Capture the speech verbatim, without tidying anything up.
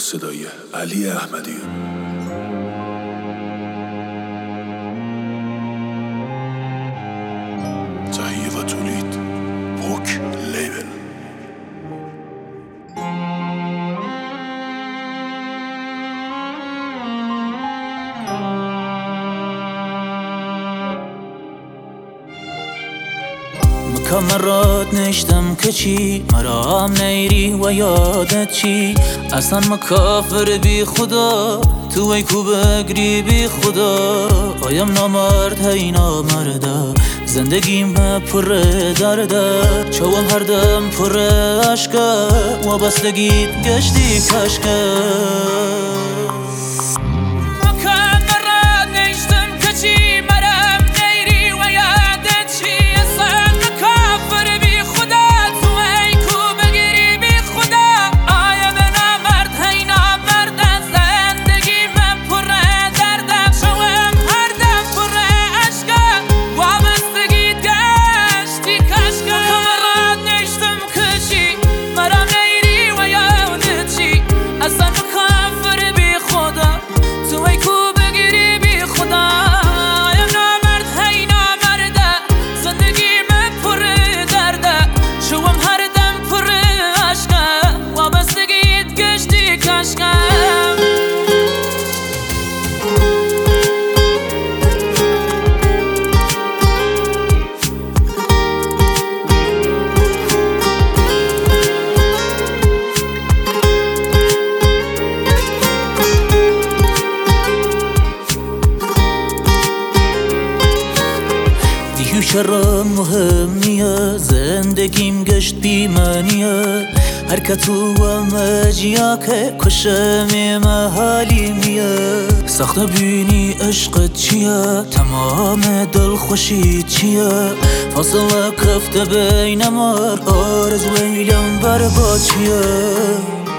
صدای علی احمدی. تهیه و تولید پوک لیبل. مرات نشتم که چی مرا هم نیری و یادت چی اصلا ما کافر بی خدا تو ای کو بگری بی خدا آیم نامرد هی نامرده زندگیم پر درده چوام هر دم پر عشقه و بستگیت گشتی کشکه چرا مهم نیه زندگیم گشت بی معنیه هر که تو و مجیا که کشم محالی میه سخت بینی عشقت چیه تمام دل خوشی چیه فاصله کفته بین مار آرز ویلم برباد چیه